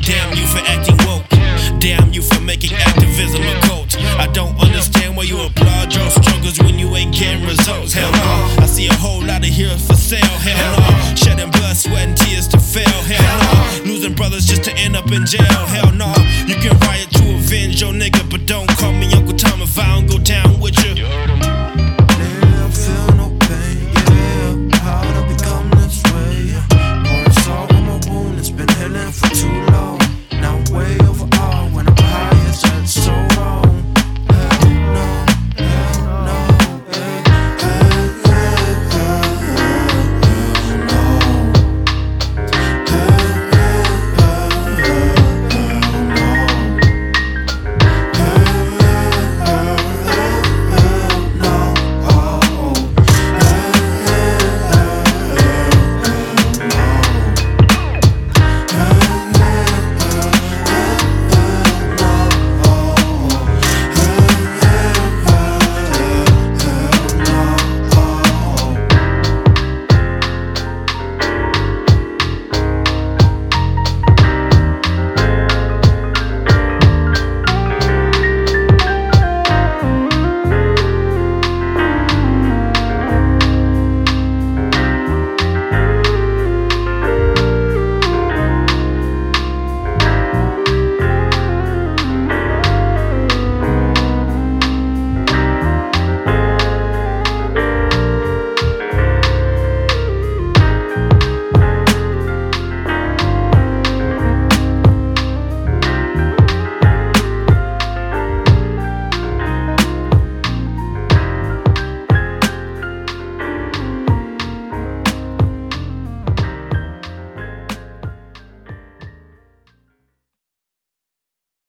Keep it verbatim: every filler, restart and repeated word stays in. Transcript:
Damn you for acting woke. Damn you for making activism a cult. I don't understand why you applaud your struggles when you ain't getting results. Hell no. I see a whole lot of heroes for sale. Hell no. Shedding blood, sweat, and tears to fail. Hell no. Losing brothers just to end up in jail. Hell no. You can riot to avenge your nigga, but don't call me Uncle Tom if I don't go down with you. For too